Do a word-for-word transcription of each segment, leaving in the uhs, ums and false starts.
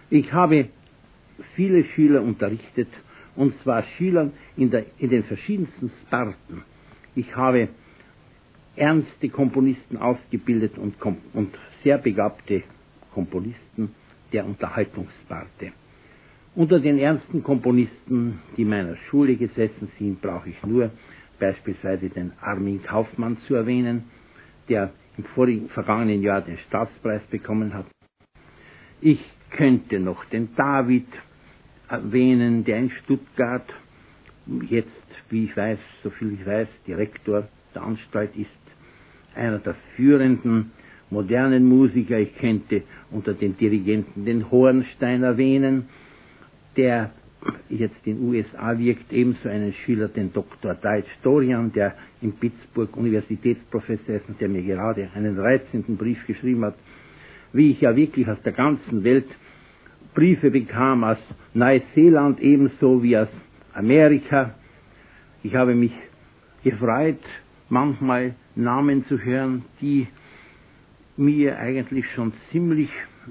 Ich habe viele Schüler unterrichtet, und zwar Schülern in, der, in den verschiedensten Sparten. Ich habe ernste Komponisten ausgebildet und, und sehr begabte Komponisten der Unterhaltungssparte. Unter den ernsten Komponisten, die meiner Schule gesessen sind, brauche ich nur beispielsweise den Armin Kaufmann zu erwähnen, der im vorigen, vergangenen Jahr den Staatspreis bekommen hat. Ich könnte noch den David erwähnen, der in Stuttgart jetzt, wie ich weiß, so viel ich weiß, Direktor der Anstalt ist, einer der führenden modernen Musiker. Ich könnte unter den Dirigenten den Hornstein erwähnen, der jetzt in den U S A wirkt, ebenso einen Schüler, den Doktor Deitch Dorian, der in Pittsburgh Universitätsprofessor ist und der mir gerade einen reizenden Brief geschrieben hat, wie ich ja wirklich aus der ganzen Welt Briefe bekam, aus Neuseeland ebenso wie aus Amerika. Ich habe mich gefreut, manchmal Namen zu hören, die mir eigentlich schon ziemlich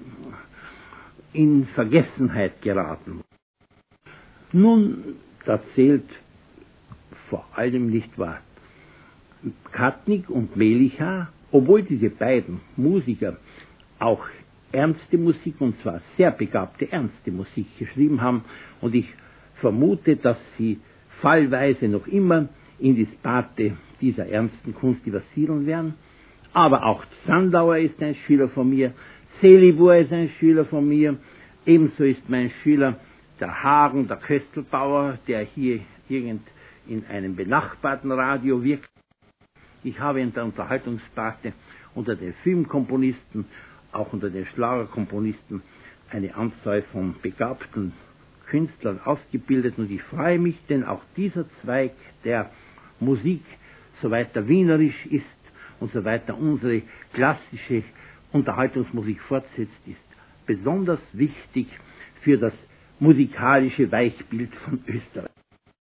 in Vergessenheit geraten. Nun, da zählt vor allem nicht wahr Katnick und Melicha, obwohl diese beiden Musiker auch ernste Musik, und zwar sehr begabte ernste Musik geschrieben haben, und ich vermute, dass sie fallweise noch immer in die Sparte dieser ernsten Kunst übersiedeln werden. Aber auch Sandauer ist ein Schüler von mir, Selivor ist ein Schüler von mir, ebenso ist mein Schüler der Hagen, der Köstelbauer, der hier irgend in einem benachbarten Radio wirkt. Ich habe in der Unterhaltungssparte unter den Filmkomponisten, auch unter den Schlagerkomponisten, eine Anzahl von begabten Künstlern ausgebildet, und ich freue mich, denn auch dieser Zweig der Musik, soweit er wienerisch ist und soweit er unsere klassische Unterhaltungsmusik fortsetzt, ist besonders wichtig für das musikalische Weichbild von Österreich.